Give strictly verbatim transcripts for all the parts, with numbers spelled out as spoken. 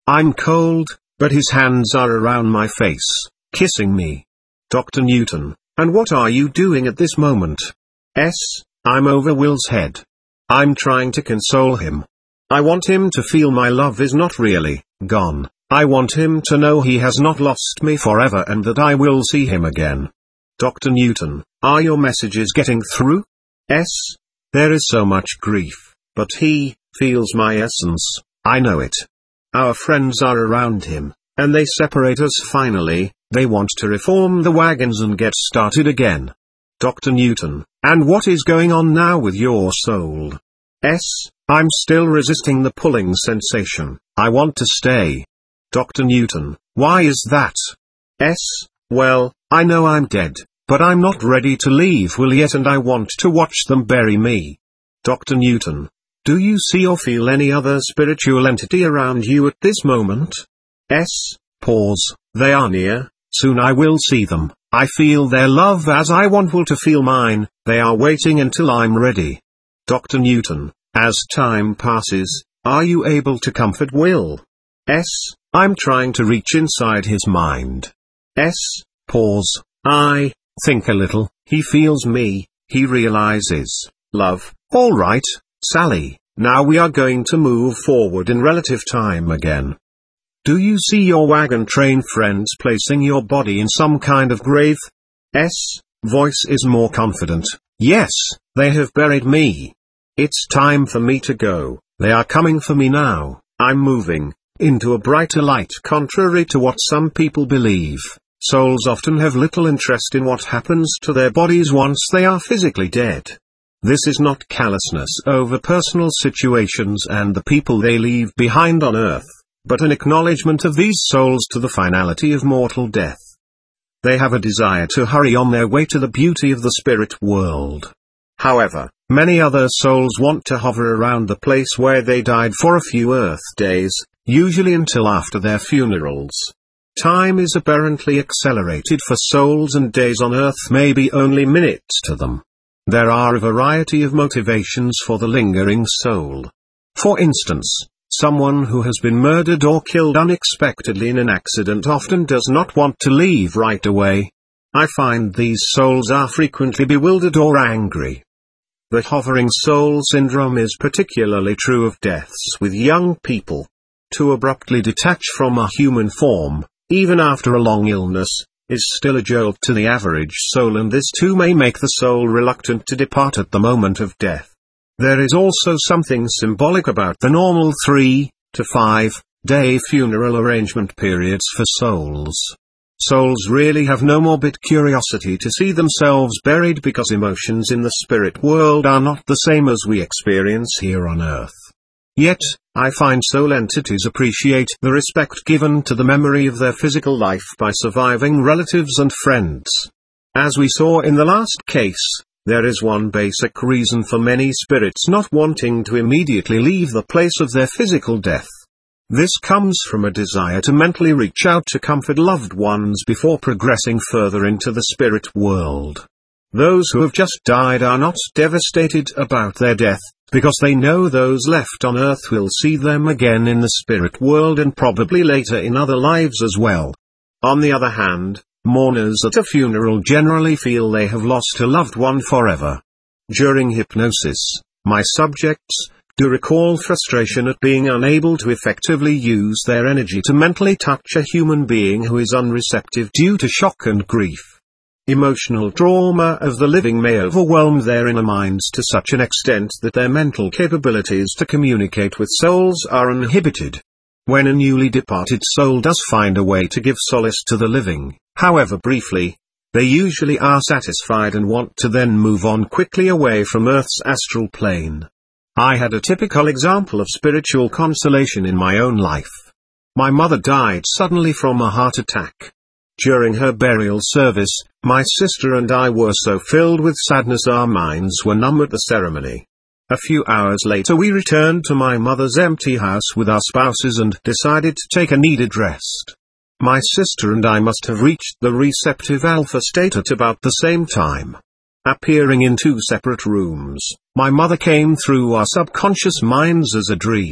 I'm cold, but his hands are around my face, kissing me. Doctor Newton, and what are you doing at this moment? S. I'm over Will's head. I'm trying to console him. I want him to feel my love is not really gone. I want him to know he has not lost me forever and that I will see him again. Doctor Newton, are your messages getting through? S. There is so much grief, but he feels my essence. I know it. Our friends are around him, and they separate us finally. They want to reform the wagons and get started again. Doctor Newton, and what is going on now with your soul? S. I'm still resisting the pulling sensation. I want to stay. Doctor Newton, why is that? S. Well, I know I'm dead, but I'm not ready to leave Will yet and I want to watch them bury me. Doctor Newton, do you see or feel any other spiritual entity around you at this moment? S. Pause, they are near, soon I will see them. I feel their love as I want Will to feel mine. They are waiting until I'm ready. Doctor Newton, as time passes, are you able to comfort Will? S. I'm trying to reach inside his mind. S. Pause. I think a little. He feels me. He realizes love. All right, Sally, now we are going to move forward in relative time again. Do you see your wagon train friends placing your body in some kind of grave? S. Voice is more confident. Yes, they have buried me. It's time for me to go. They are coming for me now. I'm moving into a brighter light. Contrary to what some people believe, souls often have little interest in what happens to their bodies once they are physically dead. This is not callousness over personal situations and the people they leave behind on earth, but an acknowledgement of these souls to the finality of mortal death. They have a desire to hurry on their way to the beauty of the spirit world. However, many other souls want to hover around the place where they died for a few earth days, usually until after their funerals. Time is apparently accelerated for souls and days on earth may be only minutes to them. There are a variety of motivations for the lingering soul. For instance, someone who has been murdered or killed unexpectedly in an accident often does not want to leave right away. I find these souls are frequently bewildered or angry. The hovering soul syndrome is particularly true of deaths with young people. To abruptly detach from a human form, even after a long illness, is still a jolt to the average soul, and this too may make the soul reluctant to depart at the moment of death. There is also something symbolic about the normal three to five day funeral arrangement periods for souls. Souls really have no morbid curiosity to see themselves buried because emotions in the spirit world are not the same as we experience here on earth. Yet, I find soul entities appreciate the respect given to the memory of their physical life by surviving relatives and friends. As we saw in the last case, there is one basic reason for many spirits not wanting to immediately leave the place of their physical death. This comes from a desire to mentally reach out to comfort loved ones before progressing further into the spirit world. Those who have just died are not devastated about their death, because they know those left on earth will see them again in the spirit world and probably later in other lives as well. On the other hand, mourners at a funeral generally feel they have lost a loved one forever. During hypnosis, my subjects do recall frustration at being unable to effectively use their energy to mentally touch a human being who is unreceptive due to shock and grief. Emotional trauma of the living may overwhelm their inner minds to such an extent that their mental capabilities to communicate with souls are inhibited. When a newly departed soul does find a way to give solace to the living, however briefly, they usually are satisfied and want to then move on quickly away from Earth's astral plane. I had a typical example of spiritual consolation in my own life. My mother died suddenly from a heart attack. During her burial service, my sister and I were so filled with sadness our minds were numb at the ceremony. A few hours later we returned to my mother's empty house with our spouses and decided to take a needed rest. My sister and I must have reached the receptive alpha state at about the same time. Appearing in two separate rooms, my mother came through our subconscious minds as a dream.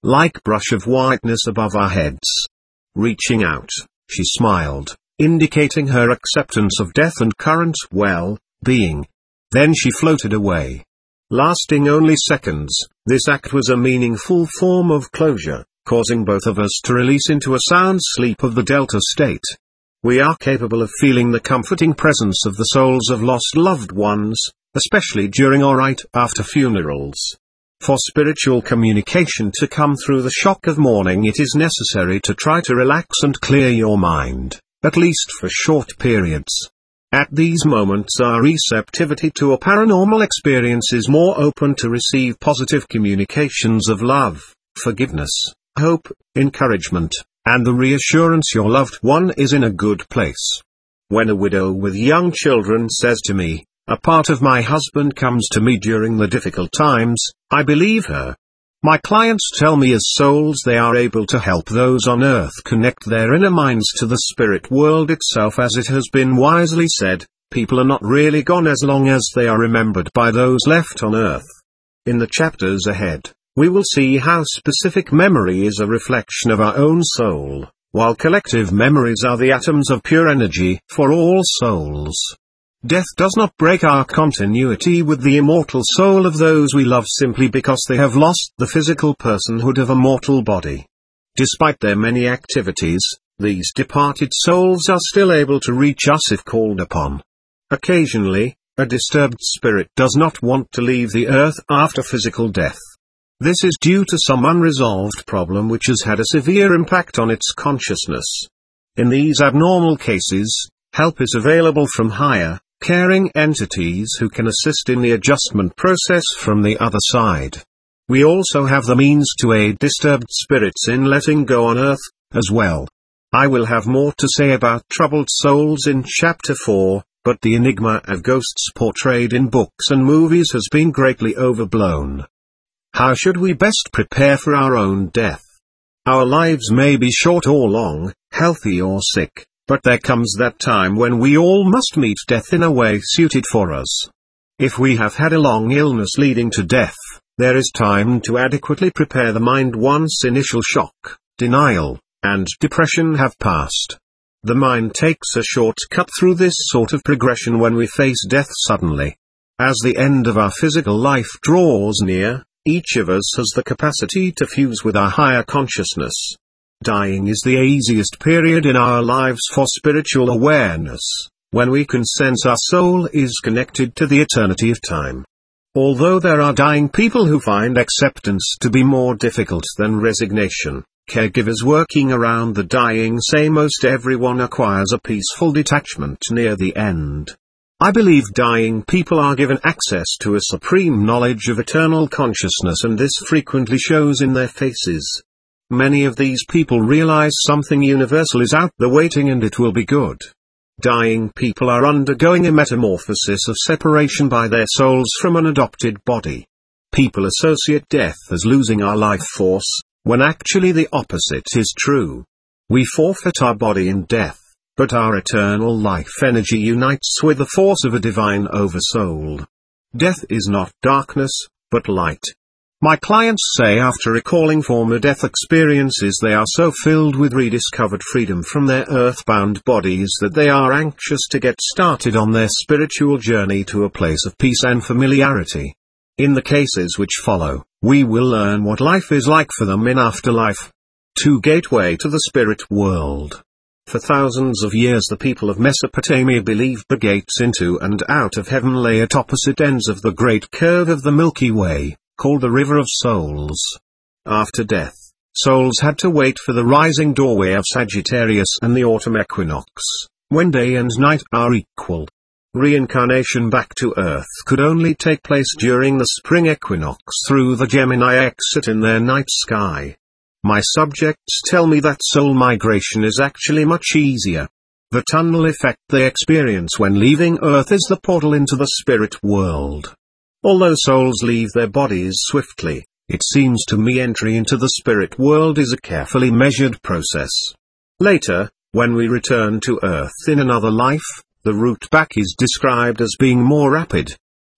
like brush of whiteness above our heads. Reaching out, she smiled, indicating her acceptance of death and current well-being. Then she floated away. Lasting only seconds, this act was a meaningful form of closure, causing both of us to release into a sound sleep of the delta state. We are capable of feeling the comforting presence of the souls of lost loved ones, especially during or right after funerals. For spiritual communication to come through the shock of mourning, it is necessary to try to relax and clear your mind, at least for short periods. At these moments our receptivity to a paranormal experience is more open to receive positive communications of love, forgiveness, hope, encouragement, and the reassurance your loved one is in a good place. When a widow with young children says to me, "A part of my husband comes to me during the difficult times," I believe her. My clients tell me as souls they are able to help those on earth connect their inner minds to the spirit world itself. As it has been wisely said, people are not really gone as long as they are remembered by those left on earth. In the chapters ahead, we will see how specific memory is a reflection of our own soul, while collective memories are the atoms of pure energy for all souls. Death does not break our continuity with the immortal soul of those we love simply because they have lost the physical personhood of a mortal body. Despite their many activities, these departed souls are still able to reach us if called upon. Occasionally, a disturbed spirit does not want to leave the earth after physical death. This is due to some unresolved problem which has had a severe impact on its consciousness. In these abnormal cases, help is available from higher, caring entities who can assist in the adjustment process from the other side. We also have the means to aid disturbed spirits in letting go on earth, as well. I will have more to say about troubled souls in chapter four, but the enigma of ghosts portrayed in books and movies has been greatly overblown. How should we best prepare for our own death? Our lives may be short or long, healthy or sick, but there comes that time when we all must meet death in a way suited for us. If we have had a long illness leading to death, there is time to adequately prepare the mind once initial shock, denial, and depression have passed. The mind takes a shortcut through this sort of progression when we face death suddenly. As the end of our physical life draws near, each of us has the capacity to fuse with our higher consciousness. Dying is the easiest period in our lives for spiritual awareness, when we can sense our soul is connected to the eternity of time. Although there are dying people who find acceptance to be more difficult than resignation, caregivers working around the dying say most everyone acquires a peaceful detachment near the end. I believe dying people are given access to a supreme knowledge of eternal consciousness, and this frequently shows in their faces. Many of these people realize something universal is out there waiting and it will be good. Dying people are undergoing a metamorphosis of separation by their souls from an adopted body. People associate death as losing our life force, when actually the opposite is true. We forfeit our body in death, but our eternal life energy unites with the force of a divine oversoul. Death is not darkness, but light. My clients say after recalling former death experiences they are so filled with rediscovered freedom from their earthbound bodies that they are anxious to get started on their spiritual journey to a place of peace and familiarity. In the cases which follow, we will learn what life is like for them in afterlife. To gateway to the spirit world. For thousands of years the people of Mesopotamia believed the gates into and out of heaven lay at opposite ends of the great curve of the Milky Way, called the River of Souls. After death, souls had to wait for the rising doorway of Sagittarius and the autumn equinox, when day and night are equal. Reincarnation back to Earth could only take place during the spring equinox through the Gemini exit in their night sky. My subjects tell me that soul migration is actually much easier. The tunnel effect they experience when leaving Earth is the portal into the spirit world. Although souls leave their bodies swiftly, it seems to me entry into the spirit world is a carefully measured process. Later, when we return to Earth in another life, the route back is described as being more rapid.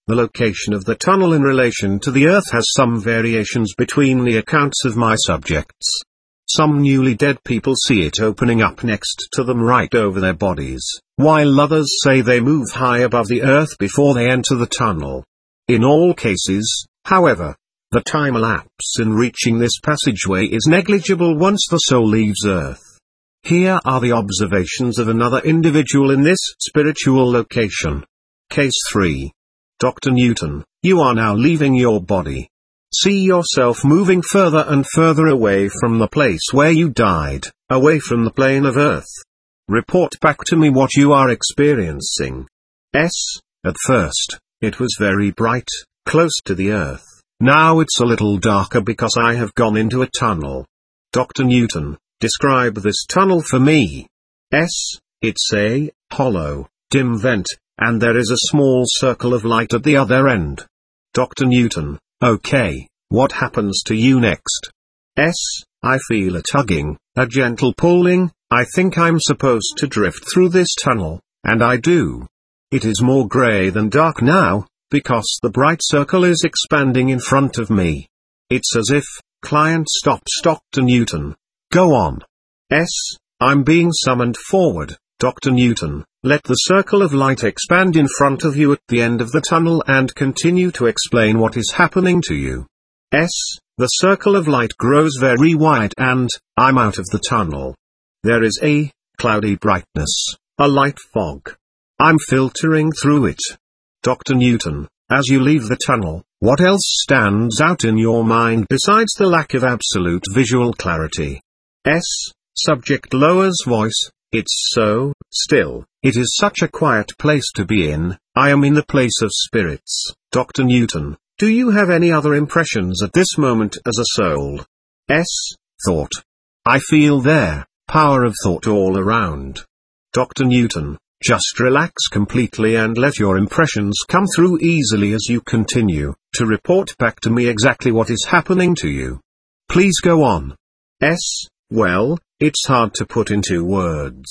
The location of the tunnel in relation to the Earth has some variations between the accounts of my subjects. Some newly dead people see it opening up next to them right over their bodies, while others say they move high above the Earth before they enter the tunnel. In all cases, however, the time elapse in reaching this passageway is negligible once the soul leaves Earth. Here are the observations of another individual in this spiritual location. Case three. Doctor Newton, you are now leaving your body. See yourself moving further and further away from the place where you died, away from the plane of Earth. Report back to me what you are experiencing. S. At first, it was very bright, close to the Earth. Now it's a little darker because I have gone into a tunnel. Doctor Newton, describe this tunnel for me. S. It's a hollow, dim vent, and there is a small circle of light at the other end. Doctor Newton, okay, what happens to you next? S. I feel a tugging, a gentle pulling. I think I'm supposed to drift through this tunnel, and I do. It is more grey than dark now, because the bright circle is expanding in front of me. It's as if, client stops Doctor Newton. Go on. S. I'm being summoned forward. Doctor Newton, let the circle of light expand in front of you at the end of the tunnel and continue to explain what is happening to you. S. The circle of light grows very wide and, I'm out of the tunnel. There is a cloudy brightness, a light fog. I'm filtering through it. Doctor Newton, as you leave the tunnel, what else stands out in your mind besides the lack of absolute visual clarity? S. Subject lowers voice. It's so still. It is such a quiet place to be in. I am in the place of spirits. Doctor Newton, do you have any other impressions at this moment as a soul? S. Thought. I feel there, power of thought all around. Doctor Newton, just relax completely and let your impressions come through easily as you continue to report back to me exactly what is happening to you. Please go on. S. Well, it's hard to put into words.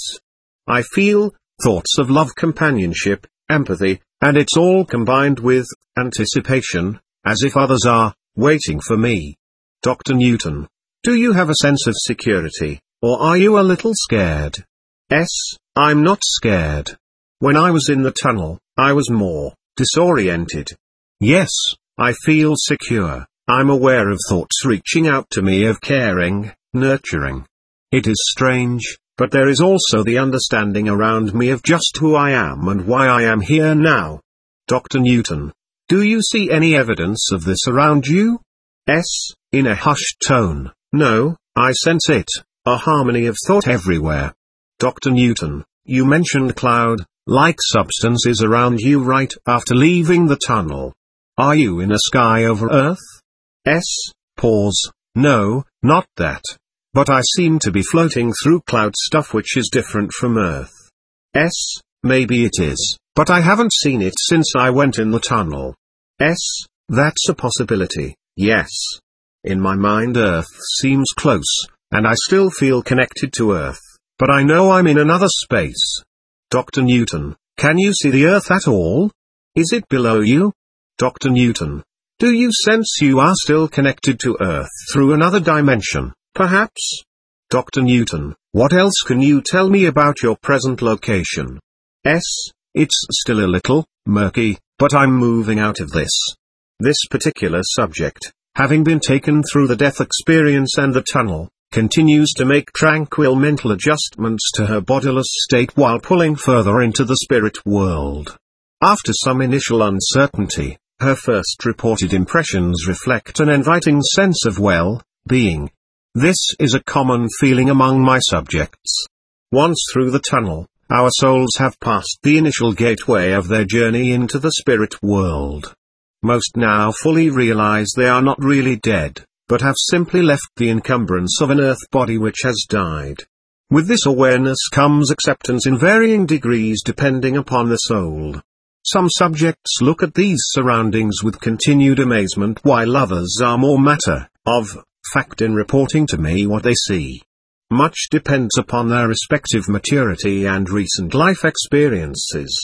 I feel thoughts of love, companionship, empathy, and it's all combined with anticipation, as if others are waiting for me. Doctor Newton, do you have a sense of security, or are you a little scared? S. I'm not scared. When I was in the tunnel, I was more disoriented. Yes, I feel secure. I'm aware of thoughts reaching out to me of caring, nurturing. It is strange, but there is also the understanding around me of just who I am and why I am here now. Doctor Newton, do you see any evidence of this around you? S. In a hushed tone, no, I sense it, a harmony of thought everywhere. Doctor Newton, you mentioned cloud-like substances around you right after leaving the tunnel. Are you in a sky over Earth? S. Pause. No, not that. But I seem to be floating through cloud stuff which is different from Earth. S. Maybe it is, but I haven't seen it since I went in the tunnel. S. That's a possibility, yes. In my mind Earth seems close, and I still feel connected to Earth, but I know I'm in another space. Doctor Newton, can you see the Earth at all? Is it below you? Doctor Newton, do you sense you are still connected to Earth through another dimension? Perhaps? Doctor Newton, what else can you tell me about your present location? S. It's still a little murky, but I'm moving out of this. This particular subject, having been taken through the death experience and the tunnel, continues to make tranquil mental adjustments to her bodiless state while pulling further into the spirit world. After some initial uncertainty, her first reported impressions reflect an inviting sense of well-being. This is a common feeling among my subjects. Once through the tunnel, our souls have passed the initial gateway of their journey into the spirit world. Most now fully realize they are not really dead, but have simply left the encumbrance of an earth body which has died. With this awareness comes acceptance in varying degrees depending upon the soul. Some subjects look at these surroundings with continued amazement while others are more matter of fact in reporting to me what they see. Much depends upon their respective maturity and recent life experiences.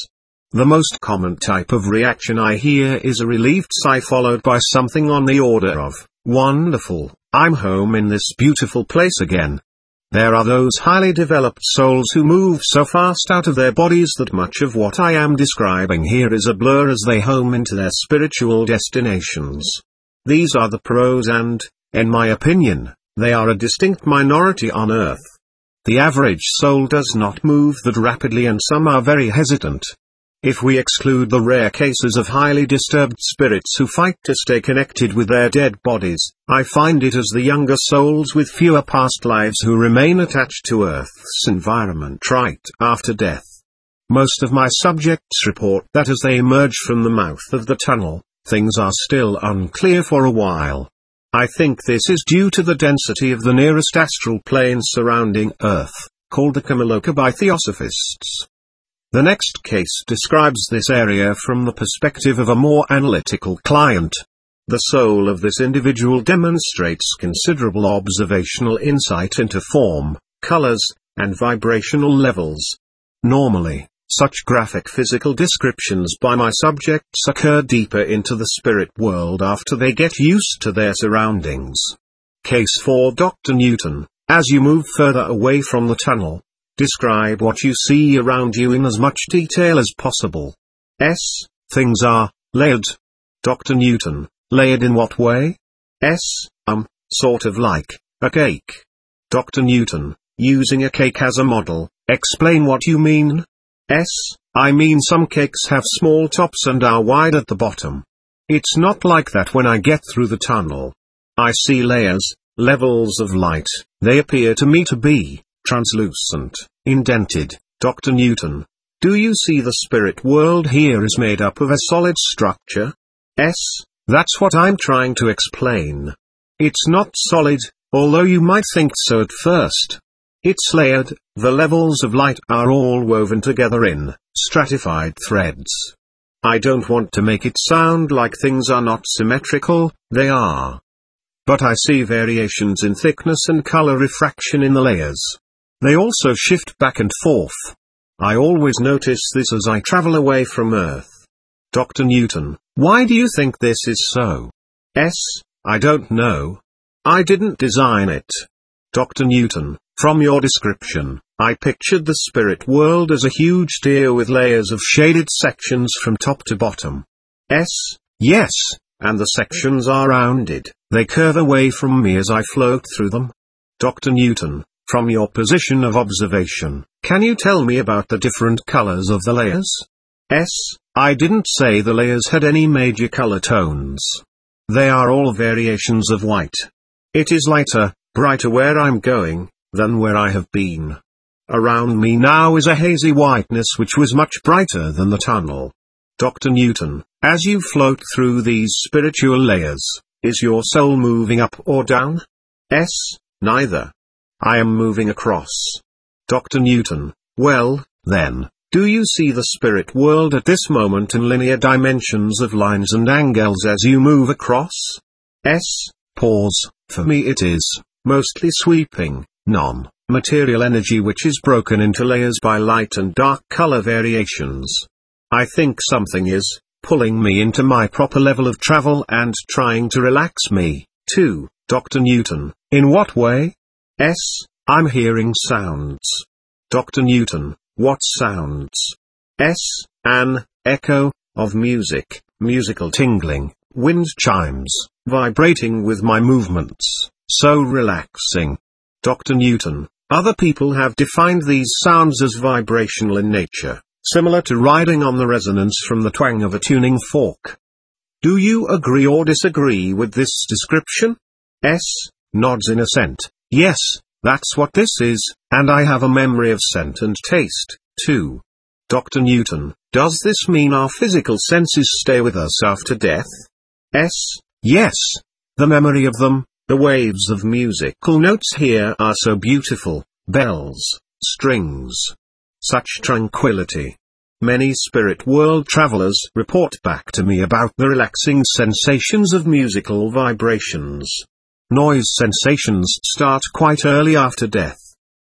The most common type of reaction I hear is a relieved sigh followed by something on the order of, "Wonderful, I'm home in this beautiful place again." There are those highly developed souls who move so fast out of their bodies that much of what I am describing here is a blur as they home into their spiritual destinations. These are the pros and, in my opinion, they are a distinct minority on Earth. The average soul does not move that rapidly and some are very hesitant. If we exclude the rare cases of highly disturbed spirits who fight to stay connected with their dead bodies, I find it as the younger souls with fewer past lives who remain attached to Earth's environment right after death. Most of my subjects report that as they emerge from the mouth of the tunnel, things are still unclear for a while. I think this is due to the density of the nearest astral plane surrounding Earth, called the Kamaloka by Theosophists. The next case describes this area from the perspective of a more analytical client. The soul of this individual demonstrates considerable observational insight into form, colors, and vibrational levels. Normally, such graphic physical descriptions by my subjects occur deeper into the spirit world after they get used to their surroundings. Case four. Doctor Newton, as you move further away from the tunnel, describe what you see around you in as much detail as possible. S. Things are layered. Doctor Newton, layered in what way? S. Um, sort of like a cake. Doctor Newton, using a cake as a model, explain what you mean. S. I mean some cakes have small tops and are wide at the bottom. It's not like that when I get through the tunnel. I see layers, levels of light. They appear to me to be translucent, indented. Doctor Newton, do you see the spirit world here is made up of a solid structure? S. That's what I'm trying to explain. It's not solid, although you might think so at first. It's layered. The levels of light are all woven together in stratified threads. I don't want to make it sound like things are not symmetrical, they are. But I see variations in thickness and color refraction in the layers. They also shift back and forth. I always notice this as I travel away from Earth. Doctor Newton, why do you think this is so? S. I don't know. I didn't design it. Doctor Newton, from your description, I pictured the spirit world as a huge sphere with layers of shaded sections from top to bottom. S. Yes, and the sections are rounded. They curve away from me as I float through them. Doctor Newton, from your position of observation, can you tell me about the different colors of the layers? S. I didn't say the layers had any major color tones. They are all variations of white. It is lighter, brighter where I'm going, than where I have been. Around me now is a hazy whiteness which was much brighter than the tunnel. Doctor Newton, as you float through these spiritual layers, is your soul moving up or down? S. Neither. I am moving across. Doctor Newton, well, then, do you see the spirit world at this moment in linear dimensions of lines and angles as you move across? S. Pause. For me it is mostly sweeping, non-material energy which is broken into layers by light and dark color variations. I think something is pulling me into my proper level of travel and trying to relax me, too. Doctor Newton, in what way? S. I'm hearing sounds. Doctor Newton, what sounds? S. An echo of music, musical tingling, wind chimes, vibrating with my movements, so relaxing. Doctor Newton, other people have defined these sounds as vibrational in nature, similar to riding on the resonance from the twang of a tuning fork. Do you agree or disagree with this description? S. Nods in assent. Yes, that's what this is, and I have a memory of scent and taste, too. Doctor Newton, does this mean our physical senses stay with us after death? S. Yes. The memory of them, the waves of musical notes here are so beautiful, bells, strings. Such tranquility. Many spirit world travelers report back to me about the relaxing sensations of musical vibrations. Noise sensations start quite early after death.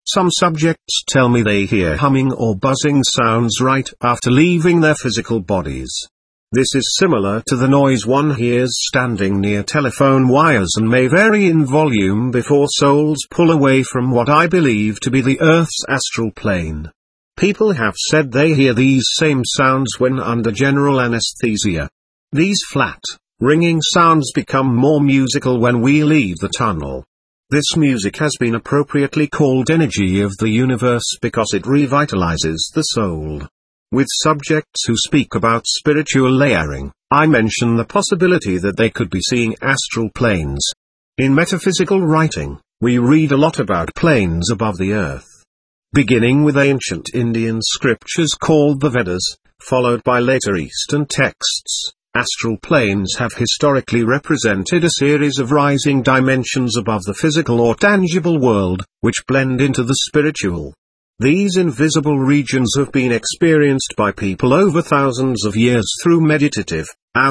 Some subjects tell me they hear humming or buzzing sounds right after leaving their physical bodies. This is similar to the noise one hears standing near telephone wires and may vary in volume before souls pull away from what I believe to be the Earth's astral plane. People have said they hear these same sounds when under general anesthesia. These flat, ringing sounds become more musical when we leave the tunnel. This music has been appropriately called energy of the universe because it revitalizes the soul. With subjects who speak about spiritual layering, I mention the possibility that they could be seeing astral planes. In metaphysical writing, we read a lot about planes above the earth. Beginning with ancient Indian scriptures called the Vedas, followed by later Eastern texts, astral planes have historically represented a series of rising dimensions above the physical or tangible world, which blend into the spiritual. These invisible regions have been experienced by people over thousands of years through meditative,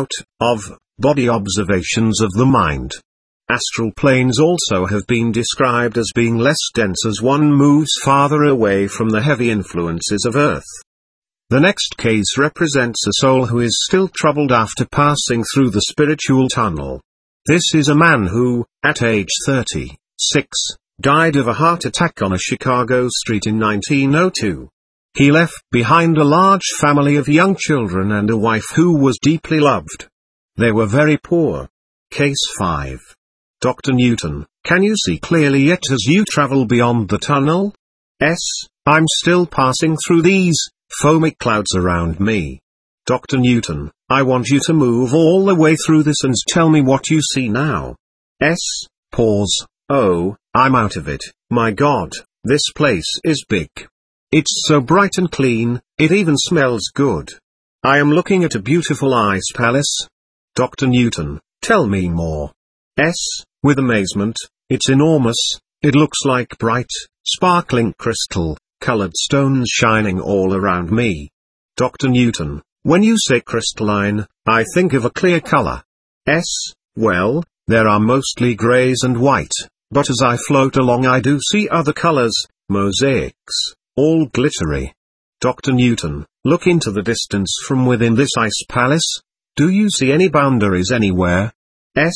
out-of-body observations of the mind. Astral planes also have been described as being less dense as one moves farther away from the heavy influences of Earth. The next case represents a soul who is still troubled after passing through the spiritual tunnel. This is a man who, at age thirty-six, died of a heart attack on a Chicago street in nineteen oh two. He left behind a large family of young children and a wife who was deeply loved. They were very poor. Case five. Doctor Newton, can you see clearly yet as you travel beyond the tunnel? S. I'm still passing through these foamy clouds around me. Doctor Newton, I want you to move all the way through this and tell me what you see now. S. Pause. Oh, I'm out of it. My God, this place is big. It's so bright and clean, it even smells good. I am looking at a beautiful ice palace. Doctor Newton, tell me more. S. With amazement, it's enormous, it looks like bright, sparkling crystal, colored stones shining all around me. Doctor Newton, when you say crystalline, I think of a clear color. S. Well, there are mostly grays and white, but as I float along I do see other colors, mosaics, all glittery. Doctor Newton, look into the distance from within this ice palace. Do you see any boundaries anywhere? S.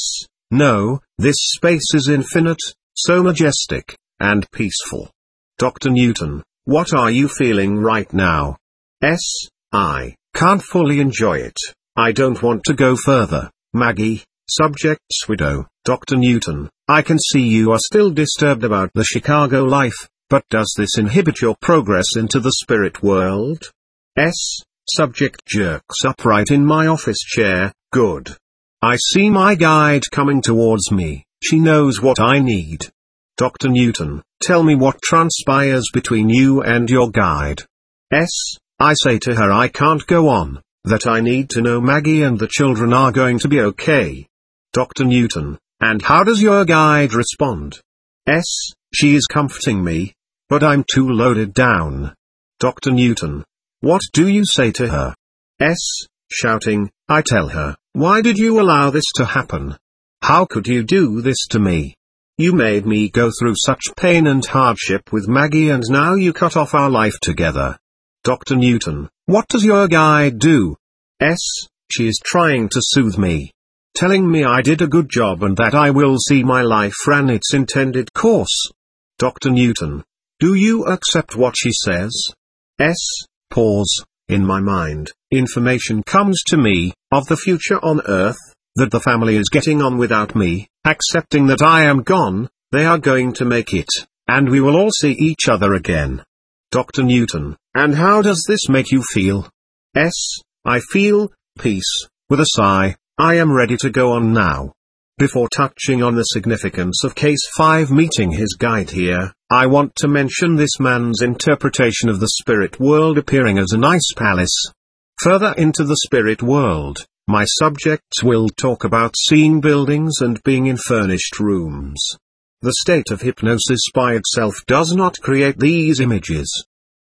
No, this space is infinite, so majestic, and peaceful. Doctor Newton, what are you feeling right now? S. I can't fully enjoy it. I don't want to go further. Maggie, subject's widow. Doctor Newton, I can see you are still disturbed about the Chicago life, but does this inhibit your progress into the spirit world? S. Subject jerks upright in my office chair. Good. I see my guide coming towards me. She knows what I need. Doctor Newton, tell me what transpires between you and your guide. S. I say to her I can't go on, that I need to know Maggie and the children are going to be okay. Doctor Newton, and how does your guide respond? S. She is comforting me, but I'm too loaded down. Doctor Newton, what do you say to her? S. Shouting, I tell her, why did you allow this to happen? How could you do this to me? You made me go through such pain and hardship with Maggie and now you cut off our life together. Doctor Newton, what does your guide do? S. She is trying to soothe me. Telling me I did a good job and that I will see my life ran its intended course. Doctor Newton, do you accept what she says? S. Pause. In my mind, information comes to me, of the future on Earth, that the family is getting on without me, accepting that I am gone, they are going to make it, and we will all see each other again. Doctor Newton, and how does this make you feel? S. I feel peace. With a sigh, I am ready to go on now. Before touching on the significance of Case five meeting his guide here, I want to mention this man's interpretation of the spirit world appearing as an ice palace. Further into the spirit world, my subjects will talk about seeing buildings and being in furnished rooms. The state of hypnosis by itself does not create these images.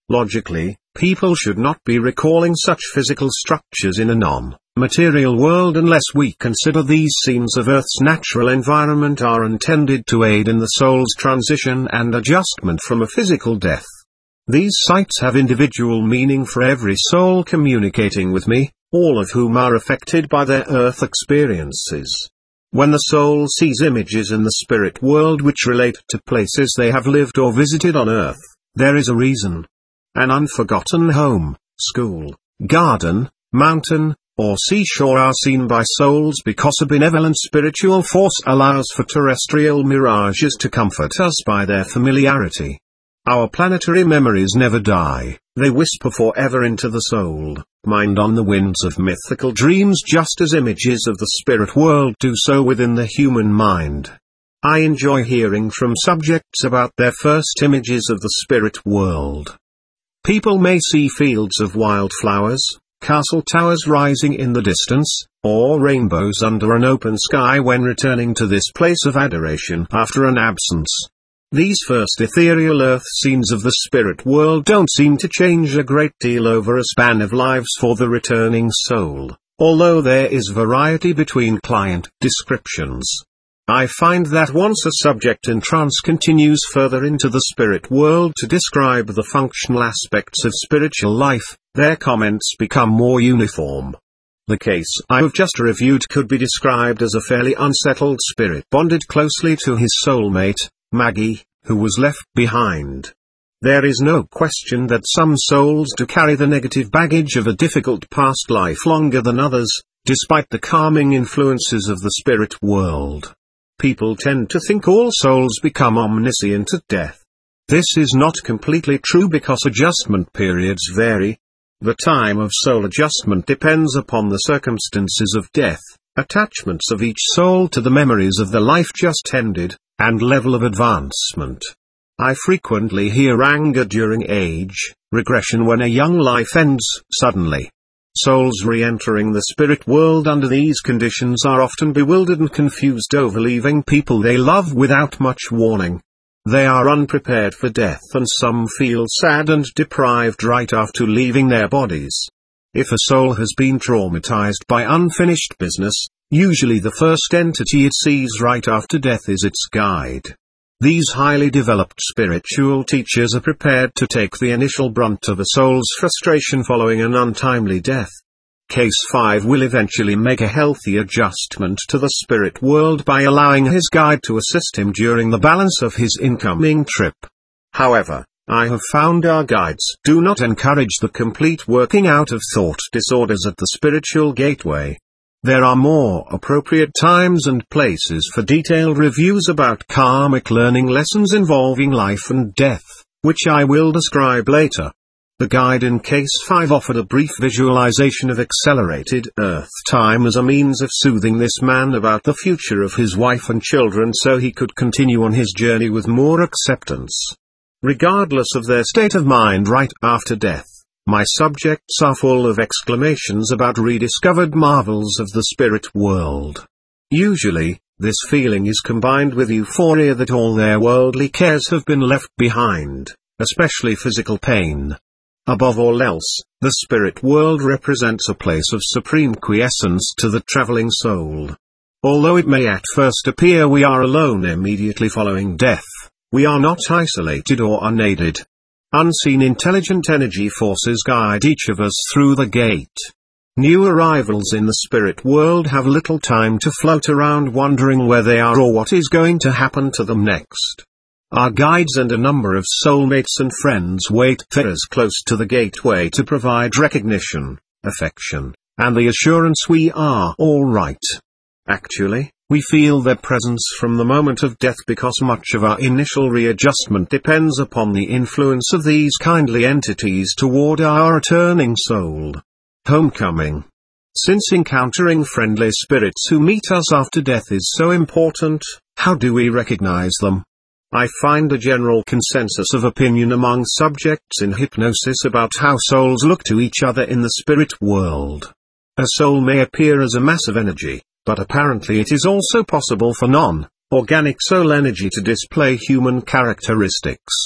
Logically, people should not be recalling such physical structures in a non-material world unless we consider these scenes of Earth's natural environment are intended to aid in the soul's transition and adjustment from a physical death. These sights have individual meaning for every soul communicating with me, all of whom are affected by their Earth experiences. When the soul sees images in the spirit world which relate to places they have lived or visited on Earth, there is a reason. An unforgotten home, school, garden, mountain, or seashore are seen by souls because a benevolent spiritual force allows for terrestrial mirages to comfort us by their familiarity. Our planetary memories never die, they whisper forever into the soul, mind on the winds of mythical dreams just as images of the spirit world do so within the human mind. I enjoy hearing from subjects about their first images of the spirit world. People may see fields of wildflowers, castle towers rising in the distance, or rainbows under an open sky when returning to this place of adoration after an absence. These first ethereal earth scenes of the spirit world don't seem to change a great deal over a span of lives for the returning soul, although there is variety between client descriptions. I find that once a subject in trance continues further into the spirit world to describe the functional aspects of spiritual life, their comments become more uniform. The case I have just reviewed could be described as a fairly unsettled spirit bonded closely to his soulmate, Maggie, who was left behind. There is no question that some souls do carry the negative baggage of a difficult past life longer than others, despite the calming influences of the spirit world. People tend to think all souls become omniscient at death. This is not completely true because adjustment periods vary. The time of soul adjustment depends upon the circumstances of death, attachments of each soul to the memories of the life just ended, and level of advancement. I frequently hear anger during age regression when a young life ends suddenly. Souls re-entering the spirit world under these conditions are often bewildered and confused over leaving people they love without much warning. They are unprepared for death and some feel sad and deprived right after leaving their bodies. If a soul has been traumatized by unfinished business, usually the first entity it sees right after death is its guide. These highly developed spiritual teachers are prepared to take the initial brunt of a soul's frustration following an untimely death. Case five will eventually make a healthy adjustment to the spirit world by allowing his guide to assist him during the balance of his incoming trip. However, I have found our guides do not encourage the complete working out of thought disorders at the spiritual gateway. There are more appropriate times and places for detailed reviews about karmic learning lessons involving life and death, which I will describe later. The guide in Case five offered a brief visualization of accelerated Earth time as a means of soothing this man about the future of his wife and children so he could continue on his journey with more acceptance. Regardless of their state of mind right after death, my subjects are full of exclamations about rediscovered marvels of the spirit world. Usually, this feeling is combined with euphoria that all their worldly cares have been left behind, especially physical pain. Above all else, the spirit world represents a place of supreme quiescence to the traveling soul. Although it may at first appear we are alone immediately following death, we are not isolated or unaided. Unseen intelligent energy forces guide each of us through the gate. New arrivals in the spirit world have little time to float around wondering where they are or what is going to happen to them next. Our guides and a number of soulmates and friends wait for us close to the gateway to provide recognition, affection, and the assurance we are all right. Actually, we feel their presence from the moment of death because much of our initial readjustment depends upon the influence of these kindly entities toward our returning soul. Homecoming. Since encountering friendly spirits who meet us after death is so important, how do we recognize them? I find a general consensus of opinion among subjects in hypnosis about how souls look to each other in the spirit world. A soul may appear as a mass of energy, but apparently it is also possible for non-organic soul energy to display human characteristics.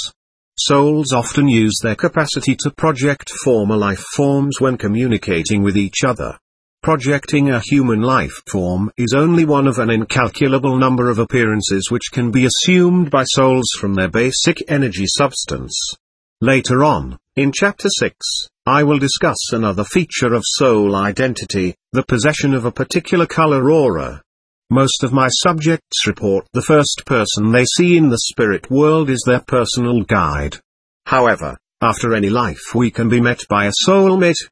Souls often use their capacity to project former life forms when communicating with each other. Projecting a human life form is only one of an incalculable number of appearances which can be assumed by souls from their basic energy substance. Later on, in Chapter six, I will discuss another feature of soul identity, the possession of a particular color aura. Most of my subjects report the first person they see in the spirit world is their personal guide. However, after any life we can be met by a soulmate,